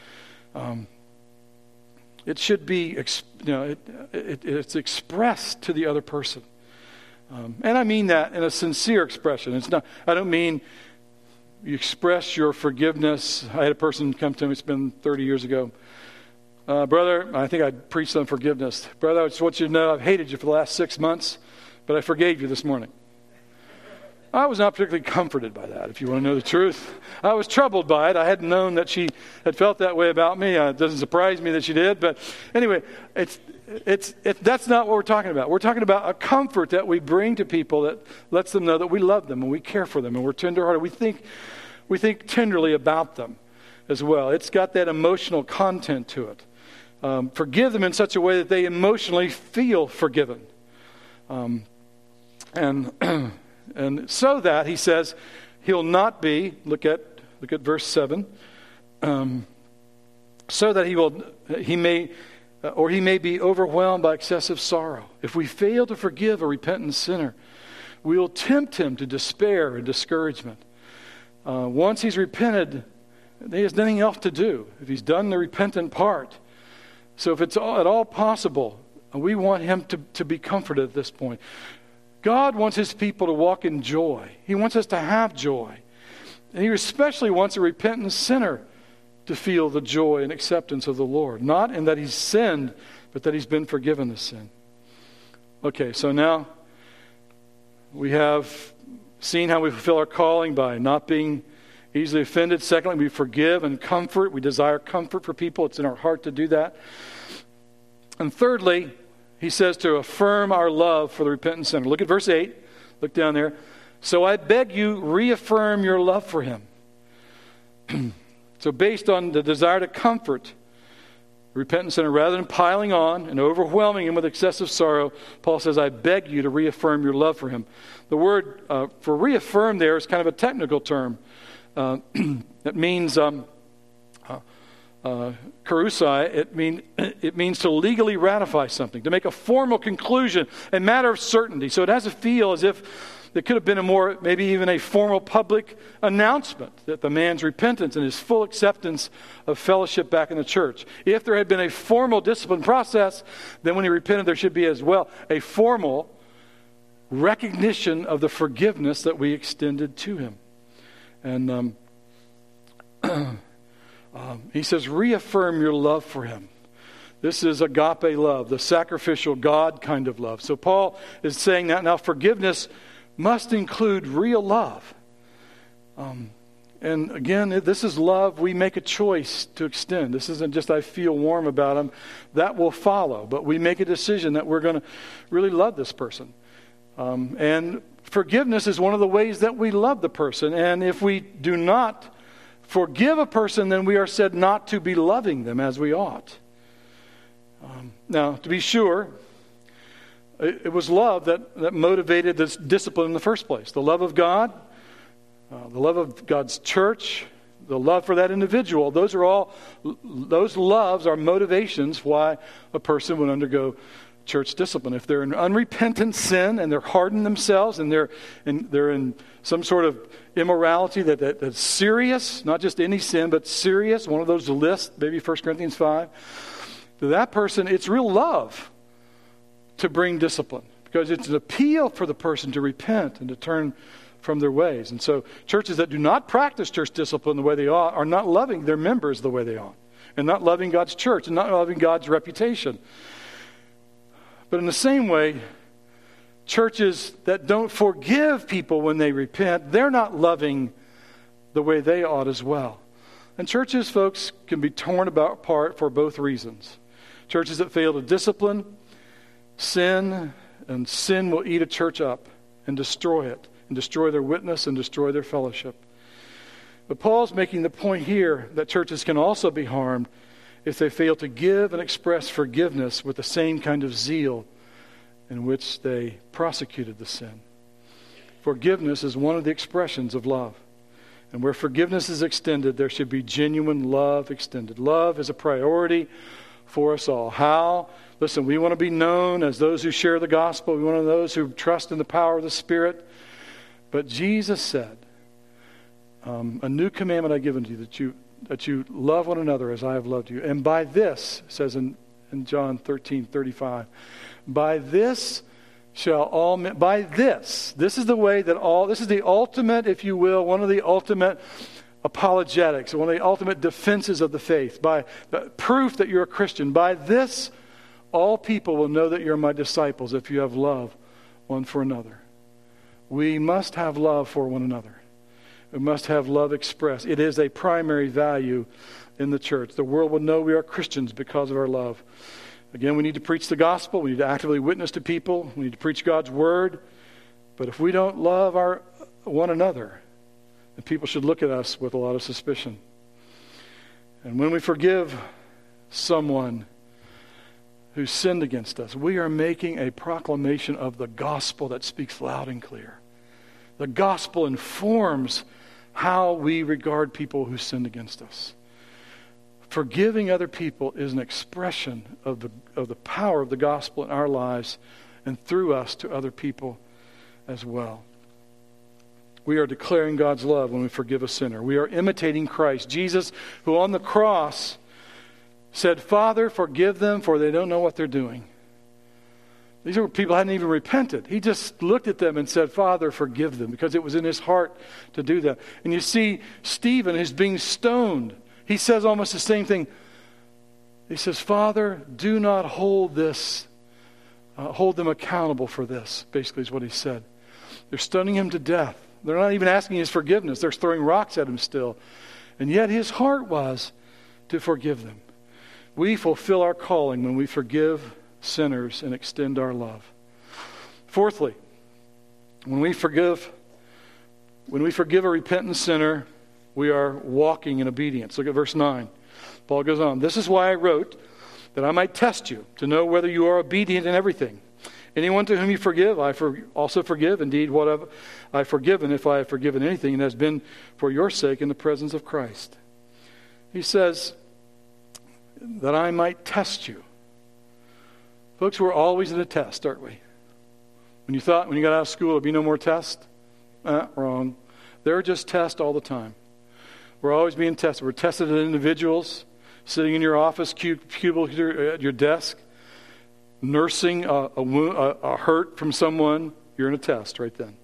It should be, it's expressed to the other person, and I mean that in a sincere expression. It's not. I don't mean you express your forgiveness. I had a person come to me. It's been 30 years ago. Brother, I think I preached on forgiveness. Brother, I just want you to know I've hated you for the last 6 months, but I forgave you this morning. I was not particularly comforted by that, if you want to know the truth. I was troubled by it. I hadn't known that she had felt that way about me. It doesn't surprise me that she did. But anyway, that's not what we're talking about. We're talking about a comfort that we bring to people that lets them know that we love them and we care for them and we're tenderhearted. We think tenderly about them as well. It's got that emotional content to it. Forgive them in such a way that they emotionally feel forgiven. And so that, he says, he'll not be, look at verse 7, so that he may be overwhelmed by excessive sorrow. If we fail to forgive a repentant sinner, we will tempt him to despair and discouragement. Once he's repented, he has nothing else to do if he's done the repentant part. So if it's at all possible, we want him to be comforted at this point. God wants his people to walk in joy. He wants us to have joy. And he especially wants a repentant sinner to feel the joy and acceptance of the Lord. Not in that he's sinned, but that he's been forgiven the sin. Okay, so now we have seen how we fulfill our calling by not being easily offended. Secondly, we forgive and comfort. We desire comfort for people. It's in our heart to do that. And thirdly, he says to affirm our love for the repentant sinner. Look at verse 8. Look down there. So I beg you, reaffirm your love for him. So based on the desire to comfort the repentant sinner, rather than piling on and overwhelming him with excessive sorrow, Paul says, I beg you to reaffirm your love for him. The word for reaffirm there is kind of a technical term. It means karusai, it means to legally ratify something, to make a formal conclusion, a matter of certainty. So it has a feel as if there could have been maybe even a formal public announcement that the man's repentance and his full acceptance of fellowship back in the church. If there had been a formal discipline process, then when he repented, there should be as well a formal recognition of the forgiveness that we extended to him. And he says, reaffirm your love for him. This is agape love, the sacrificial God kind of love. So Paul is saying that now forgiveness must include real love. And again, this is love we make a choice to extend. This isn't just I feel warm about them. That will follow. But we make a decision that we're going to really love this person. And forgiveness is one of the ways that we love the person. And if we do not forgive a person, then we are said not to be loving them as we ought. Now, to be sure, it was love that motivated this discipline in the first place. The love of God, the love of God's church, the love for that individual. Those loves are motivations why a person would undergo church discipline. If they're in unrepentant sin and they're hardened themselves and they're in some sort of immorality that's serious, not just any sin, but serious, one of those lists, maybe 1 Corinthians 5, to that person, it's real love to bring discipline because it's an appeal for the person to repent and to turn from their ways. And so churches that do not practice church discipline the way they ought are not loving their members the way they ought and not loving God's church and not loving God's reputation. But in the same way, churches that don't forgive people when they repent, they're not loving the way they ought as well. And churches, folks, can be torn apart for both reasons. Churches that fail to discipline sin, and sin will eat a church up and destroy it, and destroy their witness and destroy their fellowship. But Paul's making the point here that churches can also be harmed if they fail to give and express forgiveness with the same kind of zeal in which they prosecuted the sin. Forgiveness is one of the expressions of love. And where forgiveness is extended, there should be genuine love extended. Love is a priority for us all. How? Listen, we want to be known as those who share the gospel. We want to be those who trust in the power of the Spirit. But Jesus said, a new commandment I give unto you, that you love one another as I have loved you. And by this, it says in John 13:35, by this shall all men, by this is the way that this is the ultimate, if you will, one of the ultimate apologetics, one of the ultimate defenses of the faith, by the proof that you're a Christian. By this, all people will know that you're my disciples if you have love one for another. We must have love for one another. We must have love expressed. It is a primary value in the church. The world will know we are Christians because of our love. Again, we need to preach the gospel. We need to actively witness to people. We need to preach God's word. But if we don't love one another, then people should look at us with a lot of suspicion. And when we forgive someone who sinned against us, we are making a proclamation of the gospel that speaks loud and clear. The gospel informs how we regard people who sinned against us. Forgiving other people is an expression of the power of the gospel in our lives and through us to other people as well. We are declaring God's love when we forgive a sinner. We are imitating Christ. Jesus, who on the cross said, Father, forgive them, for they don't know what they're doing. These are people who hadn't even repented. He just looked at them and said, Father, forgive them, because it was in his heart to do that. And you see Stephen, who's being stoned, he says almost the same thing. He says, Father, do not hold them accountable for this, basically is what he said. They're stoning him to death. They're not even asking his forgiveness. They're throwing rocks at him still. And yet his heart was to forgive them. We fulfill our calling when we forgive sinners and extend our love. Fourthly, when we forgive a repentant sinner, we are walking in obedience. Look at verse 9. Paul goes on, this is why I wrote, that I might test you, to know whether you are obedient in everything. Anyone to whom you forgive, I also forgive. Indeed, what have I forgiven, if I have forgiven anything, it has been for your sake in the presence of Christ. He says, that I might test you. Folks, we're always in a test, aren't we? When you got out of school, there'd be no more tests? Wrong. There are just tests all the time. We're always being tested. We're tested as individuals, sitting in your office cubicle at your desk, nursing a wound, a hurt from someone. You're in a test right then.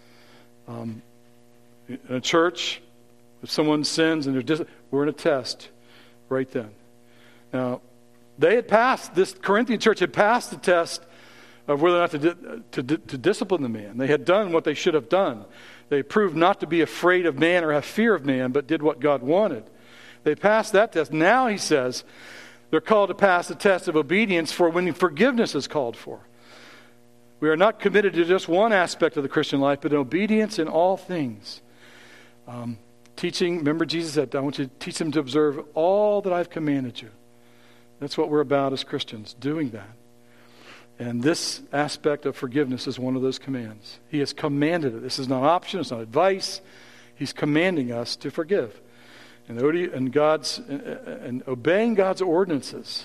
In a church, if someone sins and we're in a test right then. Now, This Corinthian church had passed the test of whether or not to discipline the man. They had done what they should have done. They proved not to be afraid of man or have fear of man, but did what God wanted. They passed that test. Now, he says, they're called to pass the test of obedience for when forgiveness is called for. We are not committed to just one aspect of the Christian life, but in obedience in all things. Teaching, remember Jesus said, I want you to teach them to observe all that I've commanded you. That's what we're about as Christians, doing that. And this aspect of forgiveness is one of those commands. He has commanded it. This is not option, it's not advice. He's commanding us to forgive. And obeying God's ordinances.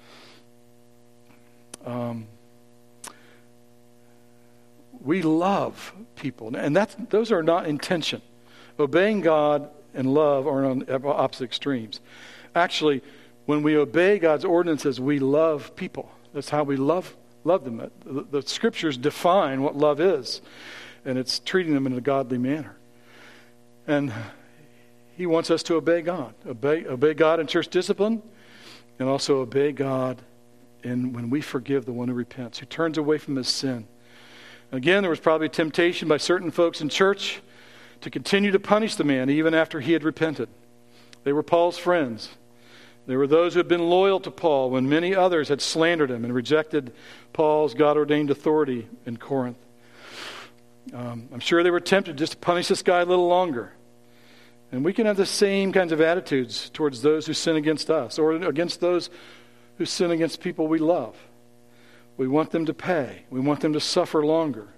We love people. And those are not intention. Obeying God and love are on opposite extremes. Actually, when we obey God's ordinances, we love people. That's how we love them. The scriptures define what love is, and it's treating them in a godly manner. And he wants us to obey God. Obey God in church discipline, and also obey God when we forgive the one who repents, who turns away from his sin. Again, there was probably temptation by certain folks in church to continue to punish the man even after he had repented. They were Paul's friends. There were those who had been loyal to Paul when many others had slandered him and rejected Paul's God-ordained authority in Corinth. I'm sure they were tempted just to punish this guy a little longer. And we can have the same kinds of attitudes towards those who sin against us or against those who sin against people we love. We want them to pay. We want them to suffer longer.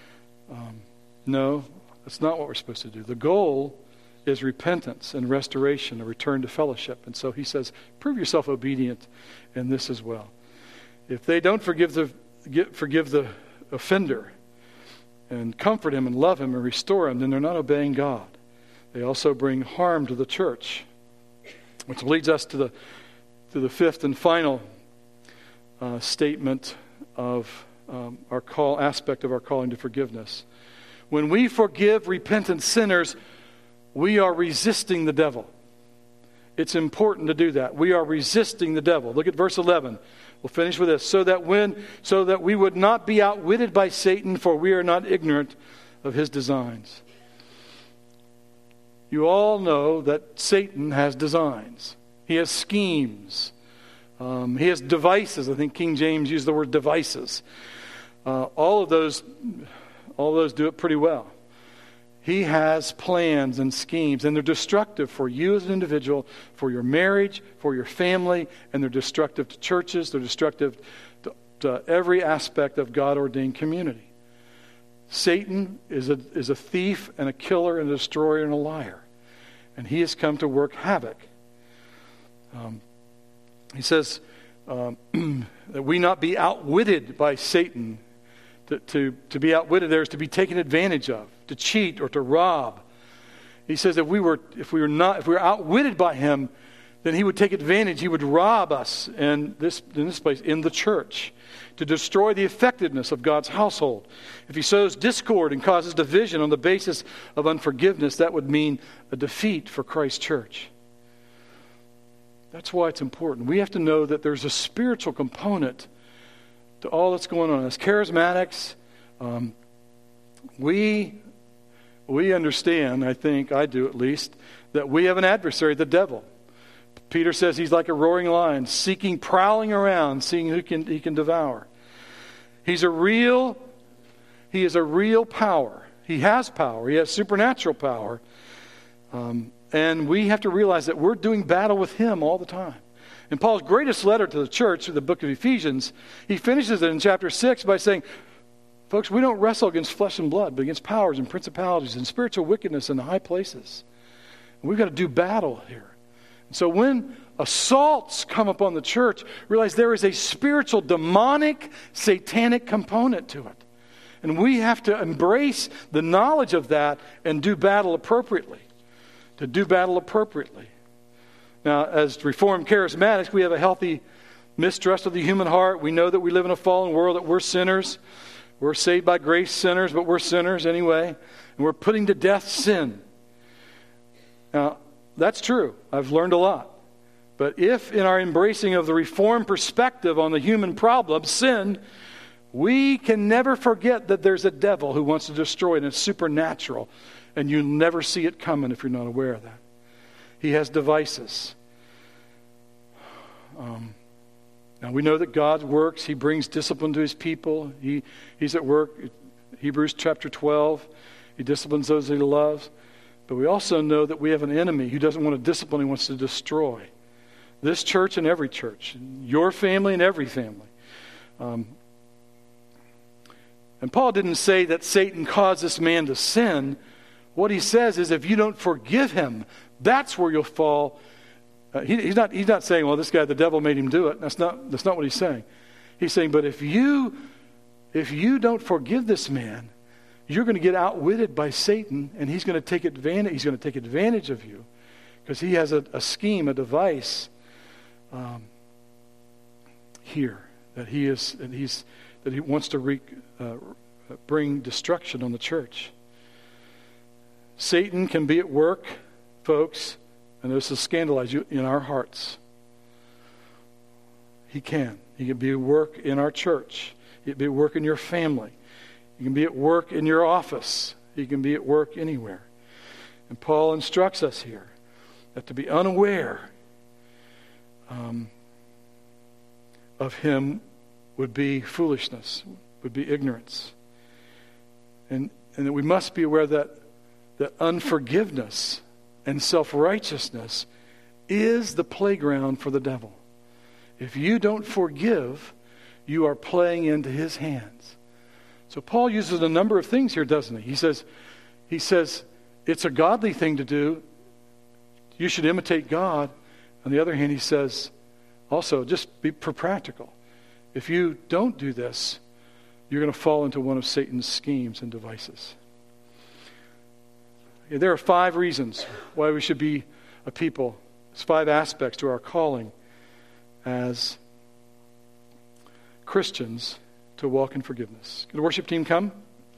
No, that's not what we're supposed to do. The goal is repentance and restoration, a return to fellowship. And so he says, prove yourself obedient in this as well. If they don't forgive the offender and comfort him and love him and restore him, then they're not obeying God. They also bring harm to the church, which leads us to the fifth and final statement of our aspect of our calling to forgiveness. When we forgive repentant sinners, we are resisting the devil. It's important to do that. We are resisting the devil. Look at verse 11. We'll finish with this. So that we would not be outwitted by Satan, for we are not ignorant of his designs. You all know that Satan has designs. He has schemes. He has devices. I think King James used the word devices. All of those do it pretty well. He has plans and schemes, and they're destructive for you as an individual, for your marriage, for your family, and they're destructive to churches. They're destructive to every aspect of God-ordained community. Satan is a thief and a killer and a destroyer and a liar. And he has come to work havoc. He says that we not be outwitted by Satan. To be outwitted there is to be taken advantage of, to cheat or to rob. He says if we were outwitted by him, then he would take advantage. He would rob us in this place, in the church, to destroy the effectiveness of God's household. If he sows discord and causes division on the basis of unforgiveness, that would mean a defeat for Christ's church. That's why it's important. We have to know that there's a spiritual component to all that's going on. As charismatics, we understand, I think, I do at least, that we have an adversary, the devil. Peter says he's like a roaring lion, prowling around, seeing who he can devour. He is a real power. He has power. He has supernatural power. And we have to realize that we're doing battle with him all the time. In Paul's greatest letter to the church, the book of Ephesians, he finishes it in chapter 6 by saying, folks, we don't wrestle against flesh and blood, but against powers and principalities and spiritual wickedness in the high places. And we've got to do battle here. And so when assaults come upon the church, realize there is a spiritual, demonic, satanic component to it. And we have to embrace the knowledge of that and do battle appropriately. To do battle appropriately. Now, as Reformed charismatics, we have a healthy mistrust of the human heart. We know that we live in a fallen world, that we're sinners. We're saved by grace sinners, but we're sinners anyway. And we're putting to death sin. Now, that's true. I've learned a lot. But if in our embracing of the Reformed perspective on the human problem, sin, we can never forget that there's a devil who wants to destroy it, and it's supernatural. And you'll never see it coming if you're not aware of that. He has devices. Now we know that God works. He brings discipline to his people. He's at work. Hebrews chapter 12. He disciplines those he loves. But we also know that we have an enemy who doesn't want to discipline. He wants to destroy. This church and every church. Your family and every family. And Paul didn't say that Satan caused this man to sin. What he says is if you don't forgive him, that's where you'll fall. He's not saying, well, this guy, the devil made him do it. That's not what he's saying. He's saying, but if you don't forgive this man, you're going to get outwitted by Satan, and he's going to take advantage. He's going to take advantage of you because he has a scheme, a device here that he wants to bring destruction on the church. Satan can be at work, folks, and this will scandalize you, in our hearts. He can. He can be at work in our church. He can be at work in your family. He can be at work in your office. He can be at work anywhere. And Paul instructs us here that to be unaware of him would be foolishness, would be ignorance. And that we must be aware that unforgiveness and self-righteousness is the playground for the devil. If you don't forgive, you are playing into his hands. So Paul uses a number of things here, doesn't he? He says it's a godly thing to do. You should imitate God. On the other hand, he says also just be practical. If you don't do this, you're going to fall into one of Satan's schemes and devices. There are 5 reasons why we should be a people. There's 5 aspects to our calling as Christians to walk in forgiveness. Can the worship team come?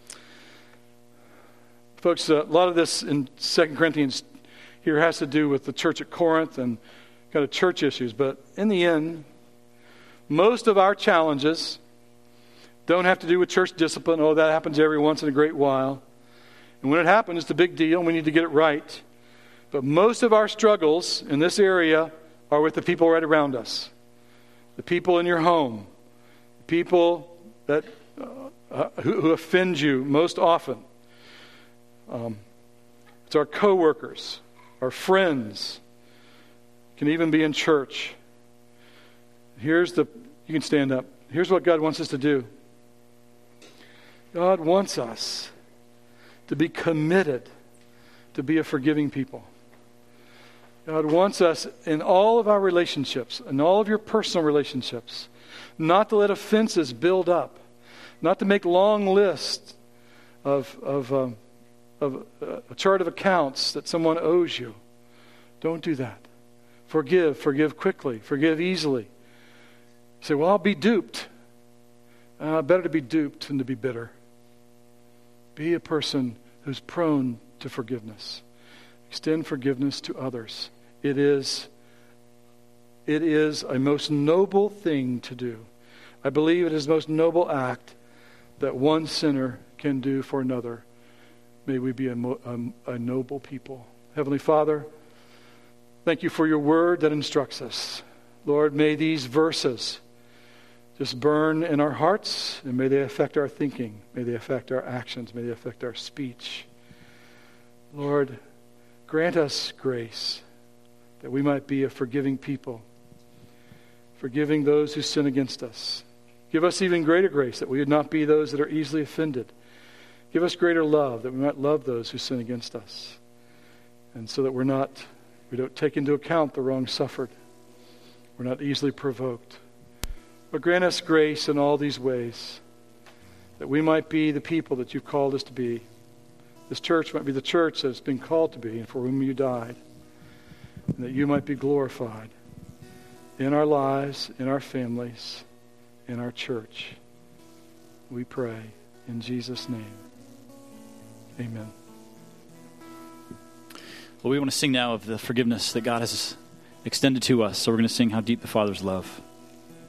Folks, a lot of this in 2 Corinthians here has to do with the church at Corinth and kind of church issues. But in the end, most of our challenges don't have to do with church discipline. Oh, that happens every once in a great while. And when it happens, it's a big deal, and we need to get it right. But most of our struggles in this area are with the people right around us. The people in your home. The people that who offend you most often. It's our coworkers, our friends. Can even be in church. You can stand up. Here's what God wants us to do. God wants us to be committed to be a forgiving people. God wants us in all of our relationships, in all of your personal relationships, not to let offenses build up, not to make long lists of a chart of accounts that someone owes you. Don't do that. Forgive quickly, forgive easily. You say, well, I'll be duped. Better to be duped than to be bitter. Be a person who's prone to forgiveness. Extend forgiveness to others. It is a most noble thing to do. I believe it is the most noble act that one sinner can do for another. May we be a noble people. Heavenly Father, thank you for your word that instructs us. Lord, may these verses just burn in our hearts, and may they affect our thinking. May they affect our actions. May they affect our speech. Lord, grant us grace that we might be a forgiving people, forgiving those who sin against us. Give us even greater grace that we would not be those that are easily offended. Give us greater love that we might love those who sin against us. And so that we don't take into account the wrong suffered. We're not easily provoked. But grant us grace in all these ways that we might be the people that you've called us to be. This church might be the church that it's been called to be and for whom you died. And that you might be glorified in our lives, in our families, in our church. We pray in Jesus' name. Amen. Well, we want to sing now of the forgiveness that God has extended to us. So we're going to sing How Deep the Father's Love.